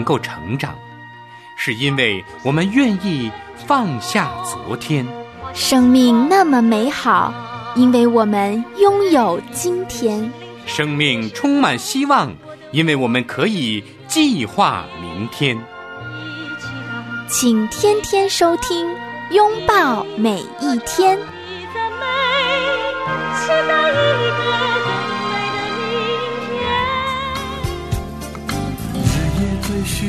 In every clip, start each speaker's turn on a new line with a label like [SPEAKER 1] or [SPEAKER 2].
[SPEAKER 1] 能够成长，是因为我们愿意放下昨天。
[SPEAKER 2] 生命那么美好，因为我们拥有今天。
[SPEAKER 1] 生命充满希望，因为我们可以计划明天。
[SPEAKER 2] 请天天收听，拥抱每一天。
[SPEAKER 3] 期待一个更美的明天。
[SPEAKER 4] 日夜追寻，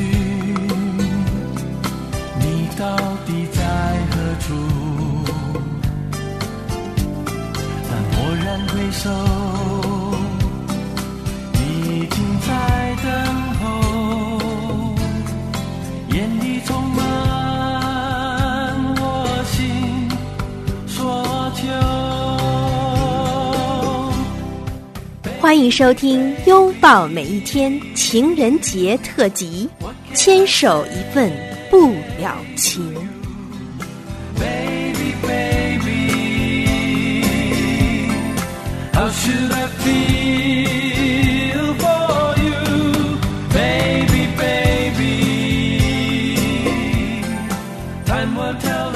[SPEAKER 4] 你到底在何处？当蓦然回首，你已经在等候，眼里充满我心所求。
[SPEAKER 2] 欢迎收听《拥抱每一天》情人节特辑，牵手一份不了情。
[SPEAKER 4] Baby, baby, how should I feel for you? Baby, baby, time will tell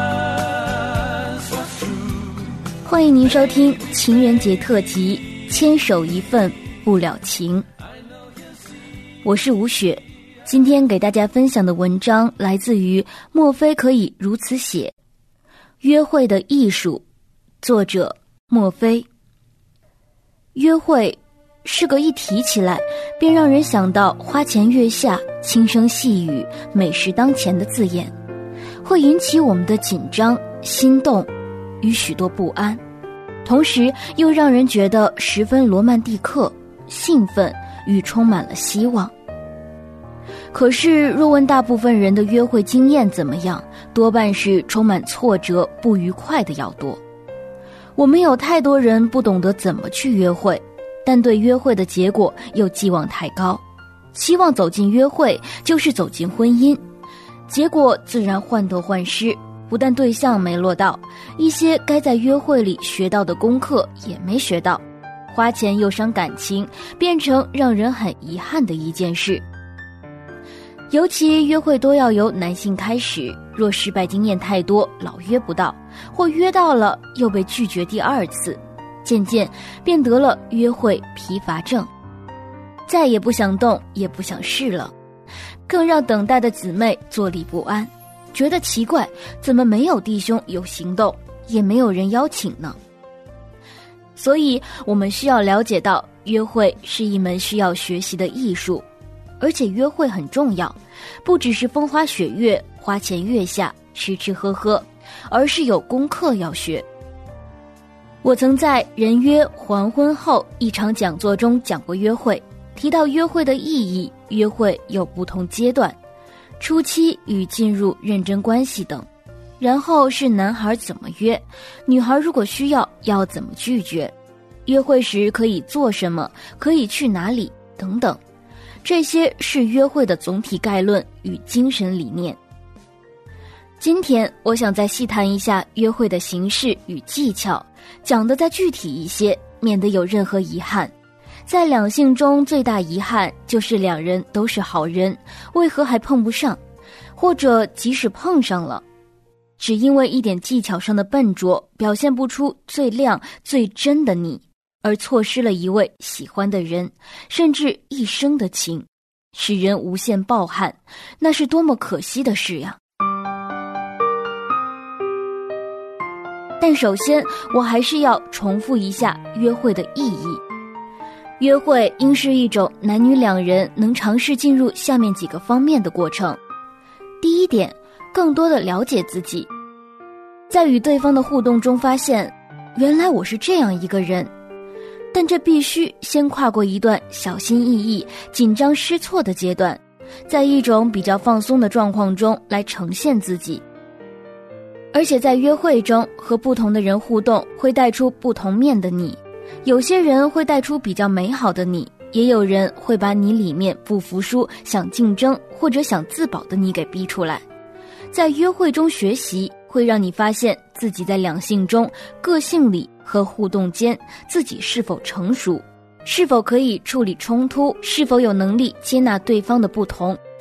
[SPEAKER 4] us what's true.
[SPEAKER 5] 欢迎您收听情人节特辑，牵手一份不了情。我是吴雪，今天给大家分享的文章来自于莫非可以如此写，约会的艺术，作者莫非。约会是个一提起来便让人想到花前月下、轻声细语、美食当前的字眼，会引起我们的紧张、心动与许多不安，同时又让人觉得十分罗曼蒂克、兴奋与充满了希望。可是若问大部分人的约会经验怎么样，多半是充满挫折、不愉快的要多。我们有太多人不懂得怎么去约会，但对约会的结果又寄望太高，希望走进约会就是走进婚姻，结果自然患得患失，不但对象没落到，一些该在约会里学到的功课也没学到，花钱又伤感情，变成让人很遗憾的一件事。尤其约会都要由男性开始，若失败经验太多，老约不到，或约到了又被拒绝第二次，渐渐便得了约会疲乏症，再也不想动，也不想试了，更让等待的姊妹坐立不安，觉得奇怪，怎么没有弟兄有行动，也没有人邀请呢？所以我们需要了解到，约会是一门需要学习的艺术，而且约会很重要，不只是风花雪月、花前月下、吃吃喝喝，而是有功课要学。我曾在人约黄昏后一场讲座中讲过约会，提到约会的意义，约会有不同阶段，初期与进入认真关系等，然后是男孩怎么约，女孩如果需要怎么拒绝，约会时可以做什么，可以去哪里等等，这些是约会的总体概论与精神理念。今天我想再细谈一下约会的形式与技巧，讲得再具体一些，免得有任何遗憾。在两性中最大遗憾就是两人都是好人，为何还碰不上？或者即使碰上了，只因为一点技巧上的笨拙，表现不出最亮最真的你，而错失了一位喜欢的人，甚至一生的情，使人无限抱憾，那是多么可惜的事呀！但首先我还是要重复一下约会的意义。约会应是一种男女两人能尝试进入下面几个方面的过程。第一点，更多的了解自己，在与对方的互动中发现，原来我是这样一个人，但这必须先跨过一段小心翼翼、紧张失措的阶段，在一种比较放松的状况中来呈现自己。而且在约会中和不同的人互动，会带出不同面的你，有些人会带出比较美好的你，也有人会把你里面不服输、想竞争或者想自保的你给逼出来。在约会中学习，会让你发现自己在两性中、个性里和互动间自己是否成熟，是否可以处理冲突，是否有能力接纳对方的不同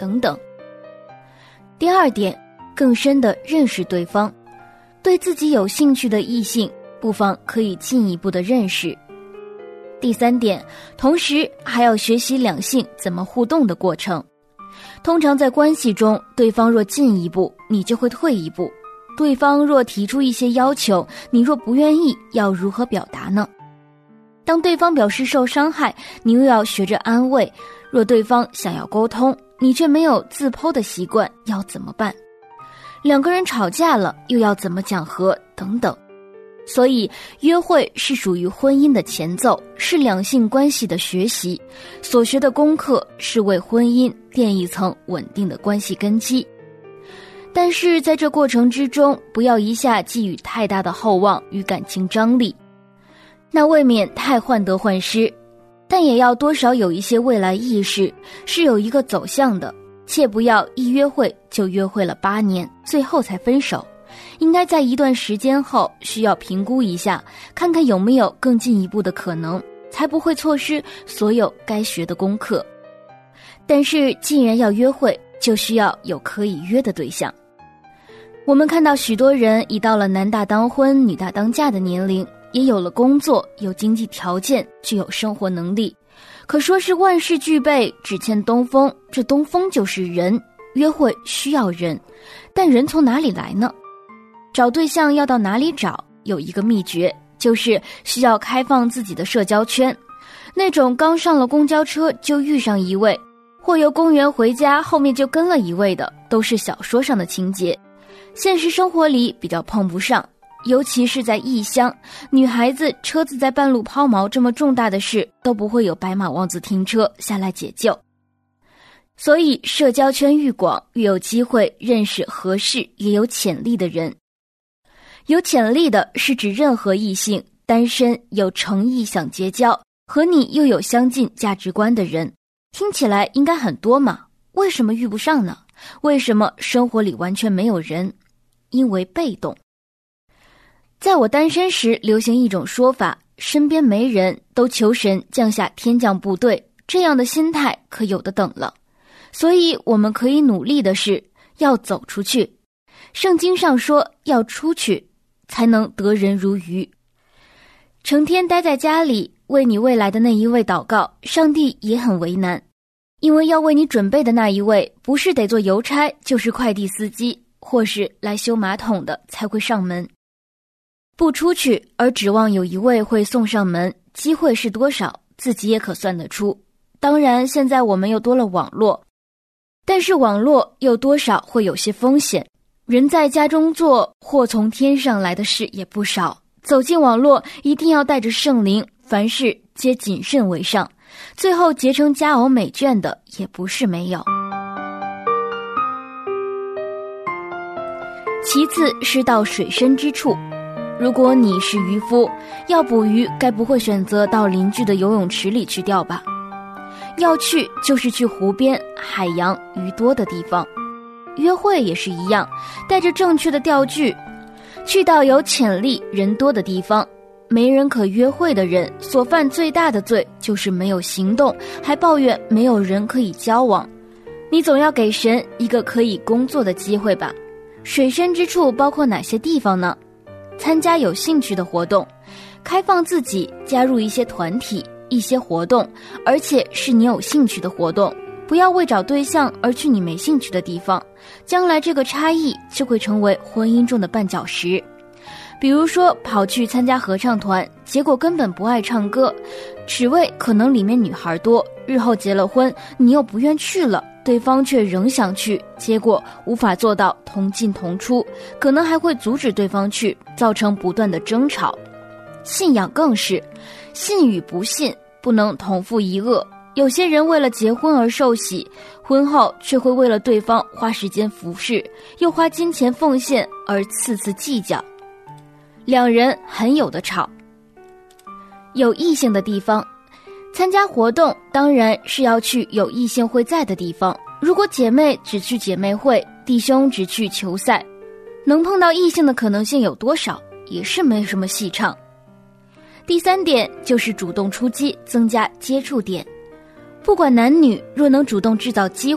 [SPEAKER 5] 等等。第二点，更深地认识对方，对自己有兴趣的异性，不妨可以进一步的认识。第三点，同时还要学习两性怎么互动的过程。通常在关系中，对方若进一步，你就会退一步；对方若提出一些要求，你若不愿意，要如何表达呢？当对方表示受伤害，你又要学着安慰；若对方想要沟通，你却没有自剖的习惯，要怎么办？两个人吵架了，又要怎么讲和等等。所以约会是属于婚姻的前奏，是两性关系的学习，所学的功课是为婚姻奠一层稳定的关系根基。但是在这过程之中，不要一下寄予太大的厚望与感情张力，那未免太患得患失，但也要多少有一些未来意识，是有一个走向的，切不要一约会就约会了8年，最后才分手。应该在一段时间后需要评估一下，看看有没有更进一步的可能，才不会错失所有该学的功课。但是既然要约会，就需要有可以约的对象。我们看到许多人已到了男大当婚女大当嫁的年龄，也有了工作，有经济条件，具有生活能力，可说是万事俱备，只欠东风。这东风就是人，约会需要人，但人从哪里来呢？找对象要到哪里找？有一个秘诀，就是需要开放自己的社交圈。那种刚上了公交车就遇上一位，或由公园回家后面就跟了一位的，都是小说上的情节，现实生活里比较碰不上。尤其是在异乡，女孩子车子在半路抛锚这么重大的事，都不会有白马王子停车下来解救。所以社交圈愈广，愈有机会认识合适也有潜力的人。有潜力的是指任何异性单身有诚意想结交，和你又有相近价值观的人。听起来应该很多嘛，为什么遇不上呢？为什么生活里完全没有人？因为被动。在我单身时流行一种说法，身边没人，都求神降下天降部队，这样的心态可有的等了。所以我们可以努力的是要走出去。圣经上说要出去，才能得人如鱼。成天待在家里，为你未来的那一位祷告，上帝也很为难，因为要为你准备的那一位，不是得做邮差，就是快递司机，或是来修马桶的才会上门。不出去而指望有一位会送上门，机会是多少，自己也可算得出。当然现在我们又多了网络，但是网络又多少会有些风险，人在家中坐，祸从天上来的事也不少。走进网络一定要带着圣灵，凡事皆谨慎为上，最后结成佳偶美眷的也不是没有。其次是到水深之处，如果你是渔夫，要捕鱼该不会选择到邻居的游泳池里去钓吧？要去就是去湖边、海洋、鱼多的地方。约会也是一样，带着正确的钓具，去到有潜力、人多的地方。没人可约会的人，所犯最大的罪就是没有行动，还抱怨没有人可以交往。你总要给神一个可以工作的机会吧？水深之处包括哪些地方呢？参加有兴趣的活动，开放自己，加入一些团体、一些活动，而且是你有兴趣的活动。不要为找对象而去你没兴趣的地方，将来这个差异就会成为婚姻中的绊脚石。比如说跑去参加合唱团，结果根本不爱唱歌，只为可能里面女孩多，日后结了婚你又不愿去了，对方却仍想去，结果无法做到同进同出，可能还会阻止对方去，造成不断的争吵。信仰更是，信与不信不能同负一恶。有些人为了结婚而受洗，婚后却会为了对方花时间服侍，又花金钱奉献而次次计较，两人很有的吵。有异性的地方，参加活动当然是要去有异性会在的地方。如果姐妹只去姐妹会，弟兄只去球赛，能碰到异性的可能性有多少？也是没什么戏唱。第三点就是主动出击，增加接触点。不管男女，若能主动制造机会，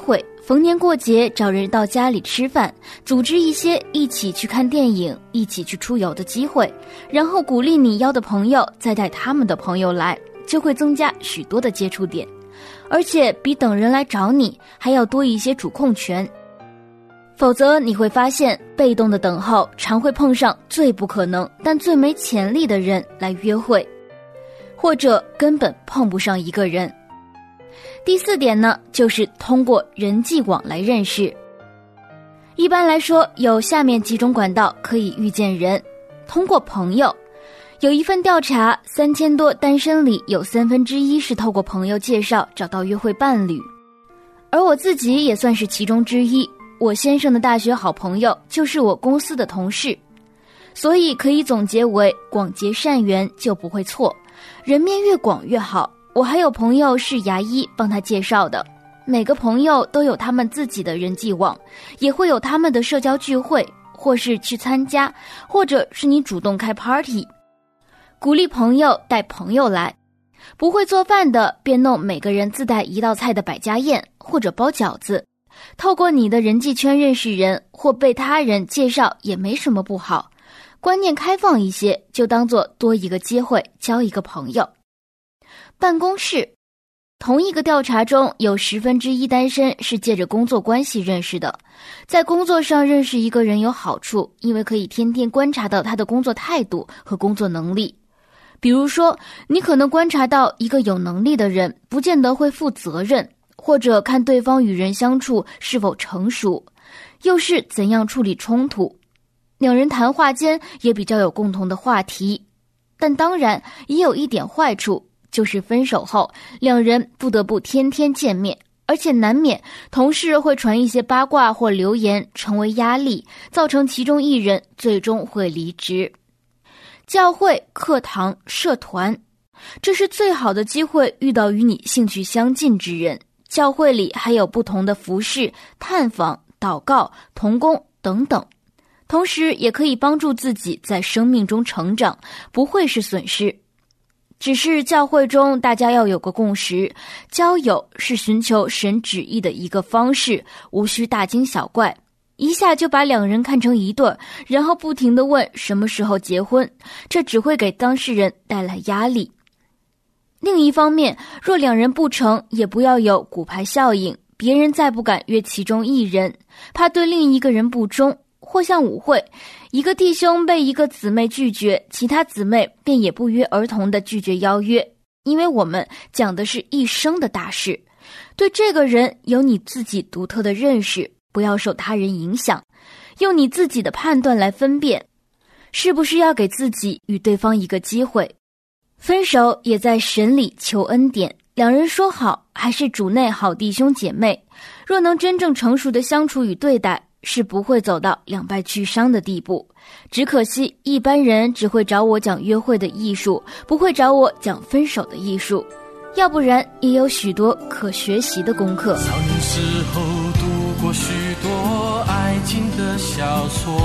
[SPEAKER 5] 逢年过节找人到家里吃饭，组织一些一起去看电影、一起去出游的机会，然后鼓励你邀的朋友再带他们的朋友来，就会增加许多的接触点，而且比等人来找你还要多一些主控权。否则你会发现，被动的等候常会碰上最不可能但最没潜力的人来约会，或者根本碰不上一个人。第4点呢，就是通过人际网来认识。一般来说，有下面几种管道可以遇见人。通过朋友，有一份调查，3000多单身里有1/3是透过朋友介绍找到约会伴侣，而我自己也算是其中之一。我先生的大学好朋友就是我公司的同事，所以可以总结为广结善缘就不会错，人面越广越好。我还有朋友是牙医帮他介绍的，每个朋友都有他们自己的人际网，也会有他们的社交聚会，或是去参加，或者是你主动开 party， 鼓励朋友带朋友来。不会做饭的便弄每个人自带1道菜的百家宴，或者包饺子。透过你的人际圈认识人，或被他人介绍也没什么不好，观念开放一些，就当做多一个机会交一个朋友。办公室，同一个调查中有1/10单身是借着工作关系认识的。在工作上认识一个人有好处，因为可以天天观察到他的工作态度和工作能力。比如说，你可能观察到一个有能力的人不见得会负责任，或者看对方与人相处是否成熟，又是怎样处理冲突。两人谈话间也比较有共同的话题。但当然也有一点坏处，就是分手后两人不得不天天见面，而且难免同事会传一些八卦或流言，成为压力，造成其中一人最终会离职。教会、课堂、社团，这是最好的机会遇到与你兴趣相近之人。教会里还有不同的服事、探访、祷告、同工等等，同时也可以帮助自己在生命中成长，不会是损失。只是教会中大家要有个共识，交友是寻求神旨意的一个方式，无需大惊小怪，一下就把两人看成一对，然后不停地问什么时候结婚，这只会给当事人带来压力。另一方面，若两人不成，也不要有骨牌效应，别人再不敢约其中一人，怕对另一个人不忠。或像舞会，一个弟兄被一个姊妹拒绝，其他姊妹便也不约而同地拒绝邀约，因为我们讲的是一生的大事，对这个人有你自己独特的认识，不要受他人影响，用你自己的判断来分辨，是不是要给自己与对方一个机会。分手也在神里求恩典，两人说好还是主内好弟兄姐妹，若能真正成熟的相处与对待，是不会走到两败俱伤的地步。只可惜一般人只会找我讲约会的艺术，不会找我讲分手的艺术，要不然也有许多可学习的功课。
[SPEAKER 4] 少年时候读过许多爱情的小说，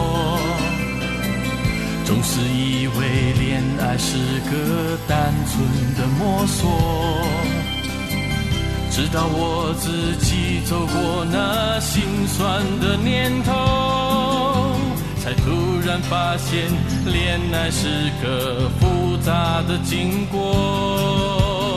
[SPEAKER 4] 总是以为恋爱是个单纯的摸索，直到我自己走过那心酸的年头，才突然发现恋爱是个复杂的经过。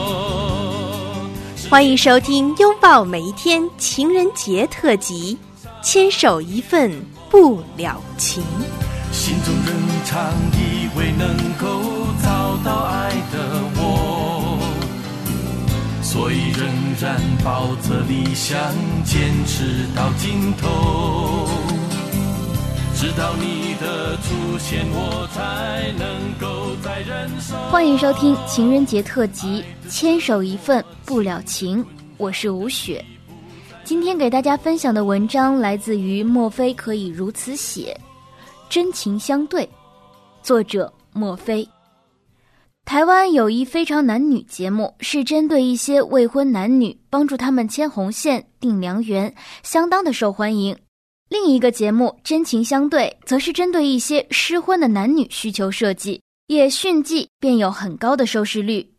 [SPEAKER 2] 欢迎收听拥抱每一天情人节特辑，牵手一份不了情。
[SPEAKER 4] 心中仍常以为能够找到爱的我，所以仍然抱着理想坚持到尽头，直到你的出现我才能够再忍受。
[SPEAKER 5] 欢迎收听情人节特辑，牵手一份不了情，我是吴雪。今天给大家分享的文章来自于莫非可以如此写，真情相对，作者莫非。台湾有一非常男女节目，是针对一些未婚男女，帮助他们牵红线定良缘，相当的受欢迎。另一个节目真情相对，则是针对一些失婚的男女需求设计，也迅即便有很高的收视率。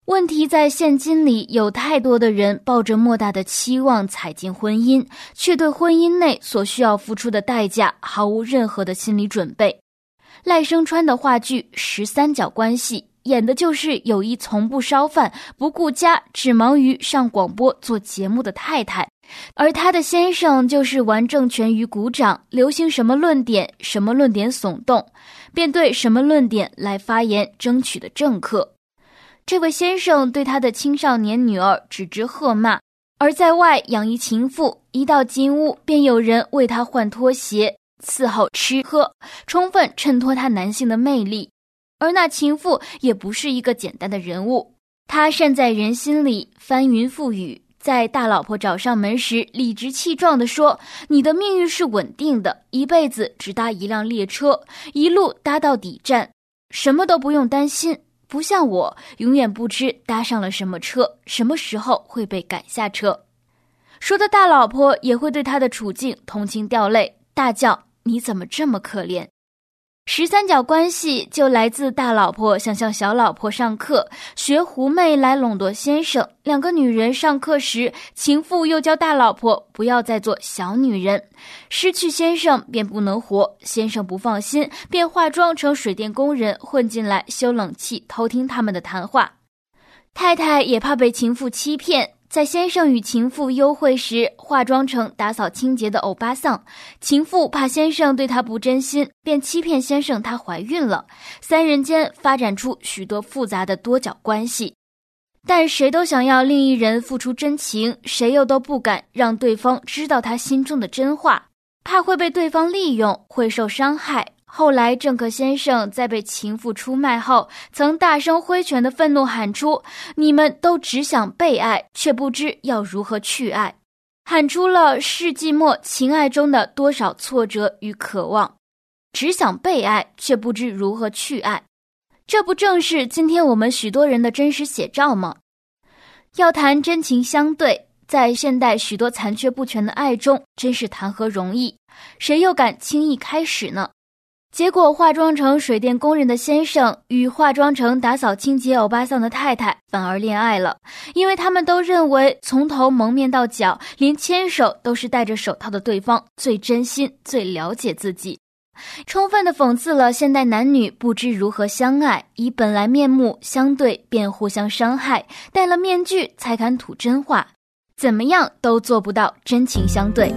[SPEAKER 5] 问题在现今里有太多的人抱着莫大的期望踩进婚姻，却对婚姻内所需要付出的代价毫无任何的心理准备。赖声川的话剧《13角关系》演的就是有一从不烧饭、不顾家、只忙于上广播做节目的太太，而她的先生就是玩政权于股掌，流行什么论点耸动，便对什么论点来发言争取的政客。这位先生对他的青少年女儿指之喝骂，而在外养一情妇，一到进屋便有人为他换拖鞋，伺候吃喝，充分衬托他男性的魅力。而那情妇也不是一个简单的人物，她善在人心里，翻云覆雨，在大老婆找上门时理直气壮地说，你的命运是稳定的，一辈子只搭一辆列车，一路搭到底站，什么都不用担心，不像我永远不知搭上了什么车，什么时候会被赶下车。说的大老婆也会对他的处境同情掉泪，大叫你怎么这么可怜。13角关系就来自大老婆想向小老婆上课，学狐媚来笼络先生。两个女人上课时，情妇又教大老婆不要再做小女人，失去先生便不能活，先生不放心，便化妆成水电工人混进来修冷气，偷听他们的谈话。太太也怕被情妇欺骗，在先生与情妇幽会时，化妆成打扫清洁的欧巴桑。情妇怕先生对她不真心，便欺骗先生她怀孕了。三人间发展出许多复杂的多角关系，但谁都想要另一人付出真情，谁又都不敢让对方知道他心中的真话，怕会被对方利用，会受伤害。后来政客先生在被情妇出卖后，曾大声挥拳的愤怒喊出，你们都只想被爱，却不知要如何去爱，喊出了世纪末情爱中的多少挫折与渴望。只想被爱，却不知如何去爱，这不正是今天我们许多人的真实写照吗？要谈真情相对，在现代许多残缺不全的爱中，真是谈何容易，谁又敢轻易开始呢？结果化妆成水电工人的先生与化妆成打扫清洁欧巴桑的太太反而恋爱了，因为他们都认为从头蒙面到脚，连牵手都是戴着手套的对方最真心，最了解自己，充分地讽刺了现代男女不知如何相爱，以本来面目相对便互相伤害，戴了面具才敢吐真话，怎么样都做不到真情相对。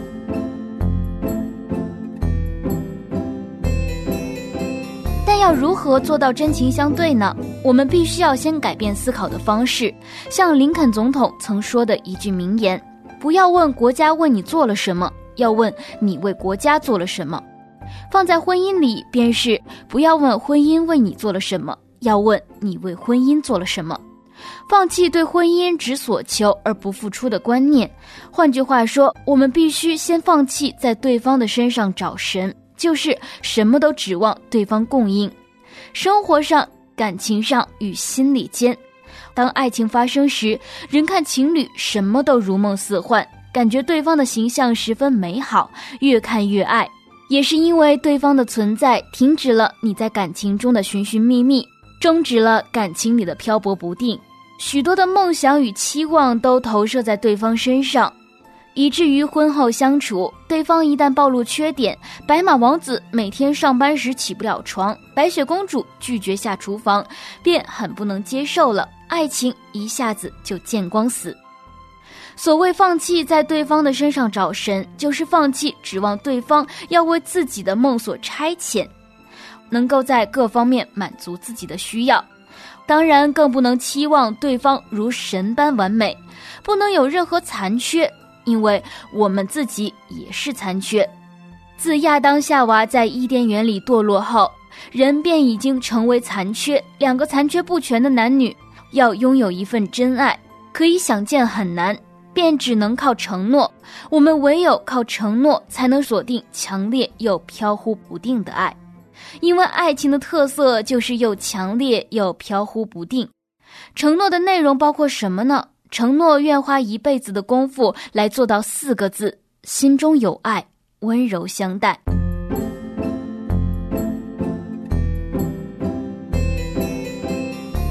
[SPEAKER 5] 但要如何做到真情相对呢？我们必须要先改变思考的方式，像林肯总统曾说的一句名言，不要问国家为你做了什么，要问你为国家做了什么。放在婚姻里便是，不要问婚姻为你做了什么，要问你为婚姻做了什么。放弃对婚姻只所求而不付出的观念，换句话说，我们必须先放弃在对方的身上找神，就是什么都指望对方供应。生活上、感情上与心理间，当爱情发生时，人看情侣什么都如梦似幻，感觉对方的形象十分美好，越看越爱。也是因为对方的存在，停止了你在感情中的寻寻觅觅，终止了感情里的漂泊不定，许多的梦想与期望都投射在对方身上，以至于婚后相处，对方一旦暴露缺点，白马王子每天上班时起不了床，白雪公主拒绝下厨房，便很不能接受了，爱情一下子就见光死。所谓放弃在对方的身上找神，就是放弃指望对方要为自己的梦所差遣，能够在各方面满足自己的需要。当然更不能期望对方如神般完美，不能有任何残缺，因为我们自己也是残缺。自亚当夏娃在伊甸园里堕落后，人便已经成为残缺，两个残缺不全的男女要拥有一份真爱，可以想见很难，便只能靠承诺。我们唯有靠承诺才能锁定强烈又飘忽不定的爱，因为爱情的特色就是又强烈又飘忽不定。承诺的内容包括什么呢？承诺愿花一辈子的功夫来做到4个字：心中有爱，温柔相待。电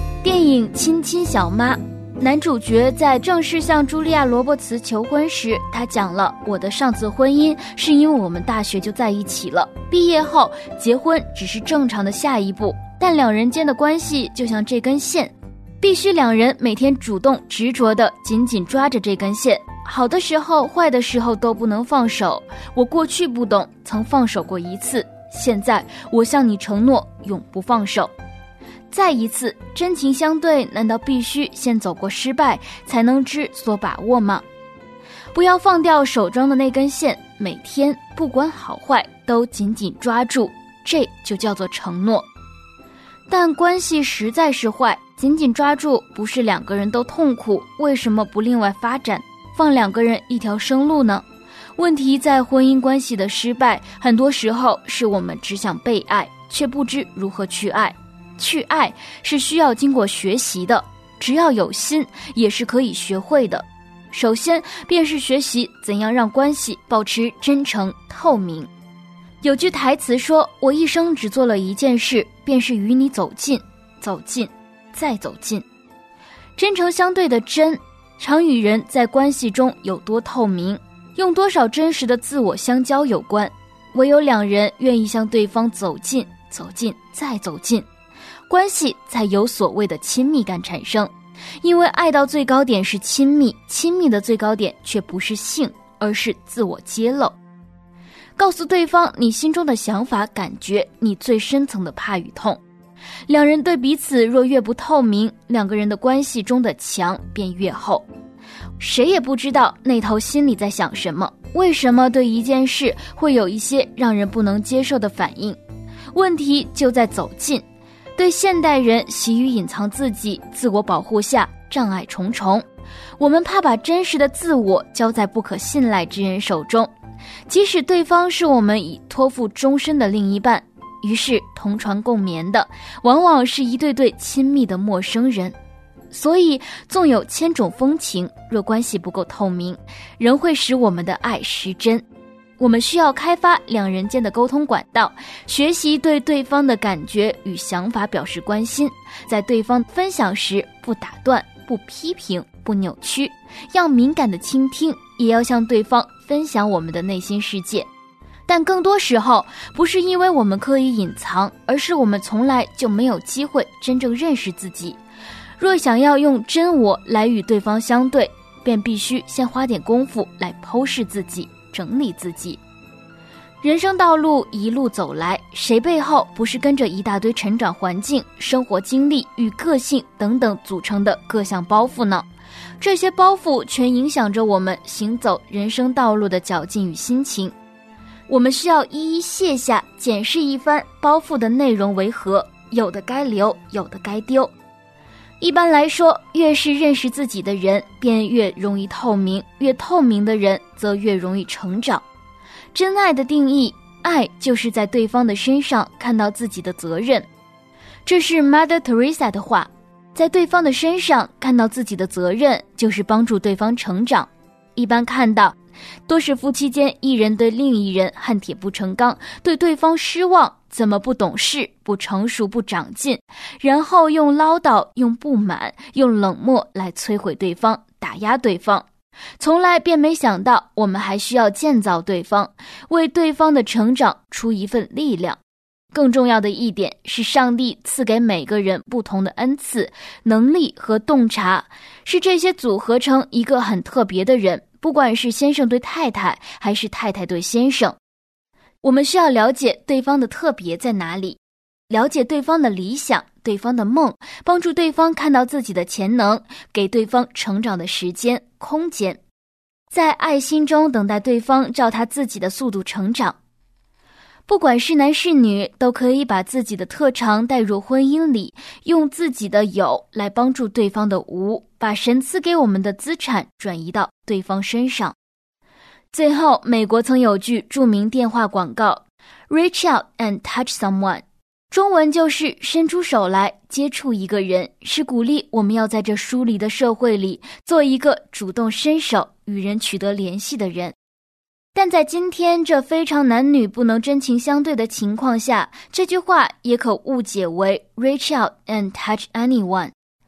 [SPEAKER 5] 影《亲亲小妈》，男主角在正式向茱莉亚·罗伯茨求婚时，他讲了我的上次婚姻是因为我们大学就在一起了，毕业后结婚只是正常的下一步，但两人间的关系就像这根线，必须两人每天主动执着地紧紧抓着这根线，好的时候坏的时候都不能放手。我过去不懂，曾放手过一次，现在我向你承诺永不放手。再一次真情相对，难道必须先走过失败才能知所把握吗？不要放掉手中的那根线，每天不管好坏都紧紧抓住，这就叫做承诺。但关系实在是坏，紧紧抓住不是两个人都痛苦，为什么不另外发展，放两个人一条生路呢？问题在婚姻关系的失败，很多时候是我们只想被爱，却不知如何去爱。去爱是需要经过学习的，只要有心也是可以学会的。首先便是学习怎样让关系保持真诚透明。有句台词说，我一生只做了一件事，便是与你走近，走近，再走近。真诚相对的真，常与人在关系中有多透明，用多少真实的自我相交有关。唯有两人愿意向对方走近，走近，再走近，关系才有所谓的亲密感产生。因为爱到最高点是亲密，亲密的最高点却不是性，而是自我揭露。告诉对方你心中的想法感觉，你最深层的怕与痛。两人对彼此若越不透明，两个人的关系中的墙便越厚。谁也不知道那头心里在想什么，为什么对一件事会有一些让人不能接受的反应。问题就在走近。对现代人习于隐藏自己，自我保护下障碍重重，我们怕把真实的自我交在不可信赖之人手中，即使对方是我们已托付终身的另一半，于是同床共眠的往往是一对对亲密的陌生人。所以纵有千种风情，若关系不够透明，仍会使我们的爱失真。我们需要开发两人间的沟通管道，学习对对方的感觉与想法表示关心，在对方分享时不打断，不批评，不扭曲，要敏感的倾听，也要向对方分享我们的内心世界。但更多时候不是因为我们刻意隐藏，而是我们从来就没有机会真正认识自己。若想要用真我来与对方相对，便必须先花点功夫来剖析自己，整理自己。人生道路一路走来，谁背后不是跟着一大堆成长环境、生活经历与个性等等组成的各项包袱呢？这些包袱全影响着我们行走人生道路的脚劲与心情。我们需要一一卸下，检视一番包袱的内容为何，有的该留，有的该丢。一般来说，越是认识自己的人，便越容易透明，越透明的人则越容易成长。真爱的定义，爱就是在对方的身上看到自己的责任。这是 Mother Teresa 的话，在对方的身上看到自己的责任，就是帮助对方成长。一般看到多是夫妻间一人对另一人恨铁不成钢，对对方失望，怎么不懂事，不成熟，不长进，然后用唠叨，用不满，用冷漠来摧毁对方，打压对方。从来便没想到我们还需要建造对方，为对方的成长出一份力量。更重要的一点是，上帝赐给每个人不同的恩赐、能力和洞察，是这些组合成一个很特别的人，不管是先生对太太，还是太太对先生。我们需要了解对方的特别在哪里，了解对方的理想，对方的梦，帮助对方看到自己的潜能，给对方成长的时间、空间，在爱心中等待对方照他自己的速度成长。不管是男是女，都可以把自己的特长带入婚姻里，用自己的有来帮助对方的无，把神赐给我们的资产转移到对方身上。最后，美国曾有句著名电话广告 Reach out and touch someone， 中文就是伸出手来接触一个人，是鼓励我们要在这疏离的社会里做一个主动伸手与人取得联系的人。但在今天这非常男女不能真情相对的情况下，这句话也可误解为 Reach out and touch anyone。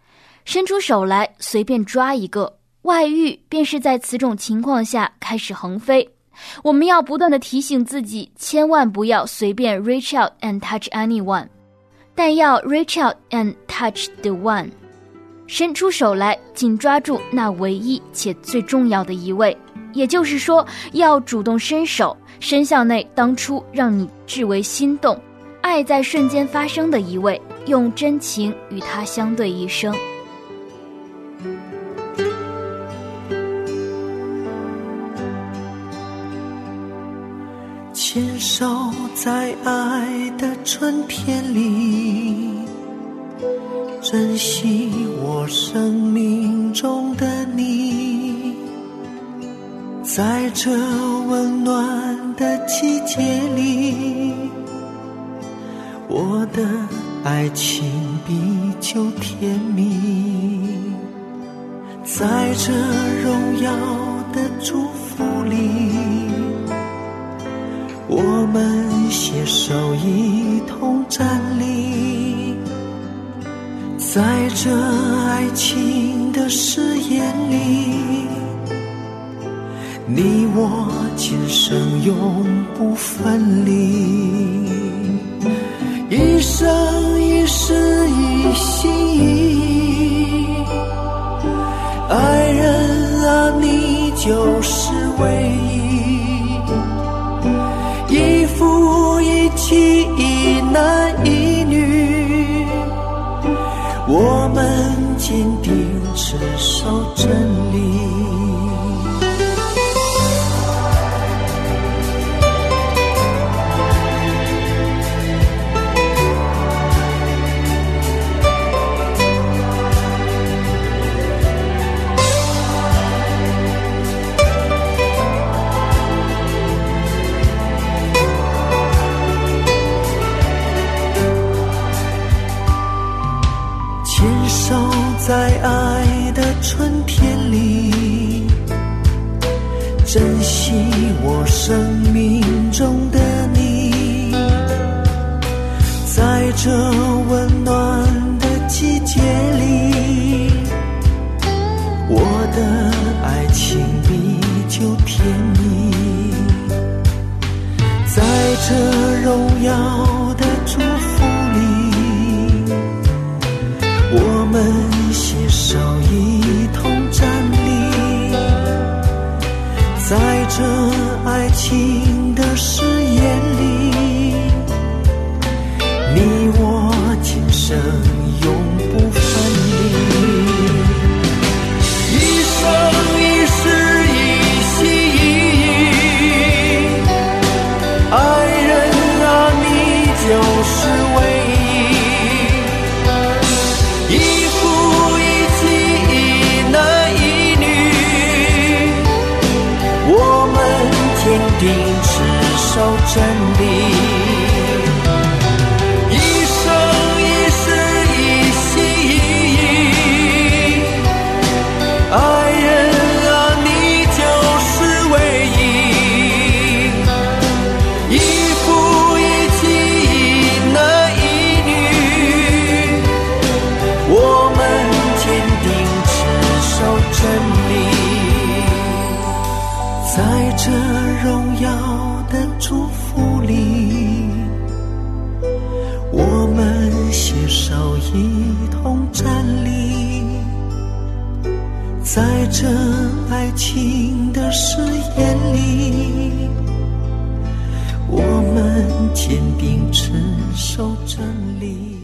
[SPEAKER 5] 伸出手来随便抓一个，外遇便是在此种情况下开始横飞。我们要不断地提醒自己，千万不要随便 reach out and touch anyone， 但要 reach out and touch the one， 伸出手来紧抓住那唯一且最重要的一位，也就是说，要主动伸手，伸向那当初让你至为心动、爱在瞬间发生的一位，用真情与他相对一生。
[SPEAKER 6] 牵手在爱的春天里，珍惜我生命中的你，在这温暖的季节里，我的爱情比酒甜蜜，在这荣耀的祝福里，我们携手一同站立，在这爱情的誓言里，你我今生永不分离，一生一世一心一意，爱人啊，你就是唯一，一夫一妻一男一女，我们坚定持守真理。在爱的春天里，珍惜我生命中的你，在这温暖的季节里，我的爱情比酒甜蜜，在这荣耀的祝福里，我们携手一同站立，在这爱情的誓言里，你我今生永不分离，一生一世一心一意，爱人啊，你就是唯一，坚定持守真理，一生一世一心一意，爱人啊，你就是唯一，一夫一妻一男一女，我们坚定持守真理，在这荣耀的祝福里，我们携手一同站立，在这爱情的誓言里，我们坚定持守真理。